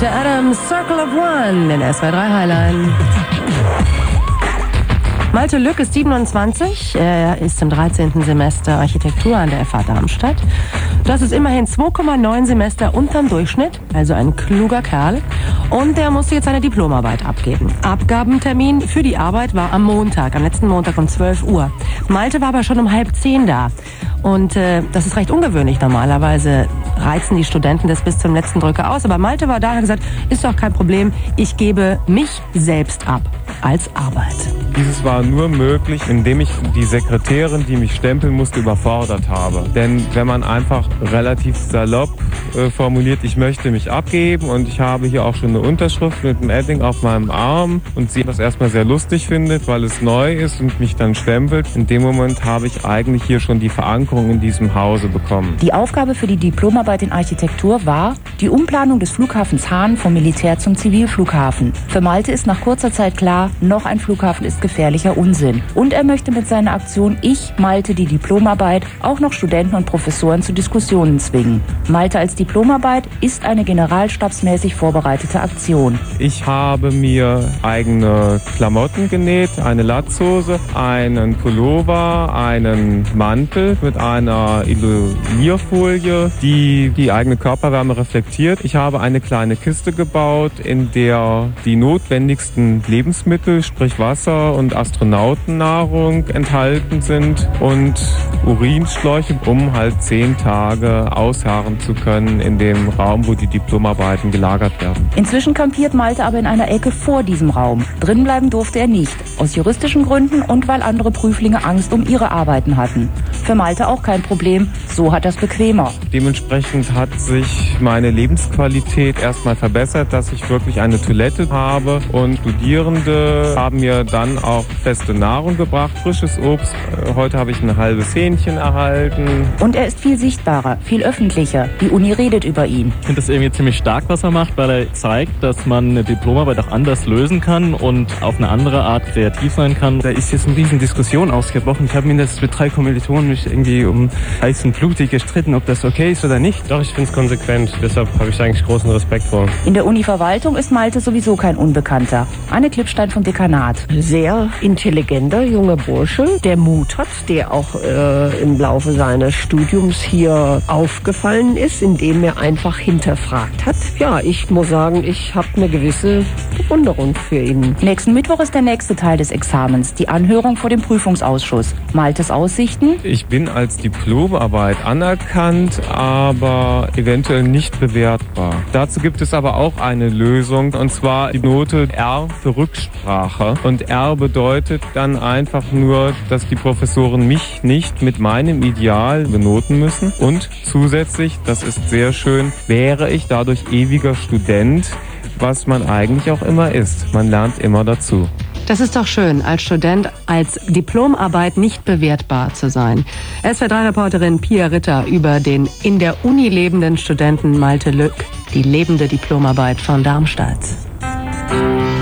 Malte Adams, Circle of One in SWR3 Highline. Malte Lück ist 27, er ist im 13. Semester Architektur an der FH Darmstadt. Das ist immerhin 2,9 Semester unterm Durchschnitt, also ein kluger Kerl. Und der musste jetzt seine Diplomarbeit abgeben. Abgabentermin für die Arbeit war am letzten Montag um 12 Uhr. Malte war aber schon um 9:30 da. Und das ist recht ungewöhnlich. Normalerweise reizen die Studenten das bis zum letzten Drücker aus. Aber Malte war da und hat gesagt, ist doch kein Problem, ich gebe mich selbst ab als Arbeit. Dieses war nur möglich, indem ich die Sekretärin, die mich stempeln musste, überfordert habe. Denn wenn man einfach relativ salopp formuliert, ich möchte mich abgeben und ich habe hier auch schon eine Unterschrift mit einem Edding auf meinem Arm und sie das erstmal sehr lustig findet, weil es neu ist und mich dann stempelt, in dem Moment habe ich eigentlich hier schon die Verankerung in diesem Hause bekommen. Die Aufgabe für die Diplomarbeit in Architektur war die Umplanung des Flughafens Hahn vom Militär- zum Zivilflughafen. Für Malte ist nach kurzer Zeit klar, noch ein Flughafen ist gefährlicher Unsinn. Und er möchte mit seiner Aktion Ich, Malte, die Diplomarbeit auch noch Studenten und Professoren zu Diskussionen zwingen. Malte als Diplomarbeit ist eine generalstabsmäßig vorbereitete Aktion. Ich habe mir eigene Klamotten genäht, eine Latzhose, einen Pullover, einen Mantel mit einer Isolierfolie, die die eigene Körperwärme reflektiert. Ich habe eine kleine Kiste gebaut, in der die notwendigsten Lebensmittel, sprich Wasser und Astronautennahrung enthalten sind und Urinschläuche, um halt 10 Tage ausharren zu können in dem Raum, wo die Diplomarbeiten gelagert werden. Inzwischen kampiert Malte aber in einer Ecke vor diesem Raum. Drin bleiben durfte er nicht, aus juristischen Gründen und weil andere Prüflinge Angst um ihre Arbeiten hatten. Für Malte auch kein Problem, so hat er es bequemer. Dementsprechend hat sich meine Lebensqualität erstmal verbessert, dass ich wirklich eine Toilette habe und Studierende haben mir dann auch feste Nahrung gebracht, frisches Obst. Heute habe ich ein halbes Hähnchen erhalten. Und er ist viel sichtbarer, viel öffentlicher. Die Uni redet über ihn. Ich finde das irgendwie ziemlich stark, was er macht, weil er zeigt, dass man eine Diplomarbeit auch anders lösen kann und auf eine andere Art kreativ sein kann. Da ist jetzt eine riesen Diskussion ausgebrochen. Ich habe mindestens mit 3 Kommilitonen mich irgendwie um heiß und blutig gestritten, ob das okay ist oder nicht. Doch, ich finde es konsequent. Deshalb habe ich eigentlich großen Respekt vor. In der Uni-Verwaltung ist Malte sowieso kein Unbekannter. Anne Klippstein vom Dekanat. Sehr intelligenter junger Bursche, der Mut hat, der auch im Laufe seines Studiums hier aufgefallen ist, indem er einfach hinterfragt hat. Ja, ich muss sagen, ich habe eine gewisse Bewunderung für ihn. Nächsten Mittwoch ist der nächste Teil des Examens, die Anhörung vor dem Prüfungsausschuss. Maltes Aussichten? Ich bin als Diplomarbeit anerkannt, aber eventuell nicht bewertbar. Dazu gibt es aber auch eine Lösung, und zwar die Note R für Rücksprache. Und R bedeutet dann einfach nur, dass die Professoren mich nicht mit meinem Ideal benoten müssen. Und zusätzlich, das ist sehr schön, wäre ich dadurch ewiger Student, was man eigentlich auch immer ist. Man lernt immer dazu. Das ist doch schön, als Student, als Diplomarbeit nicht bewertbar zu sein. SWR3-Reporterin Pia Ritter über den in der Uni lebenden Studenten Malte Lück, die lebende Diplomarbeit von Darmstadt.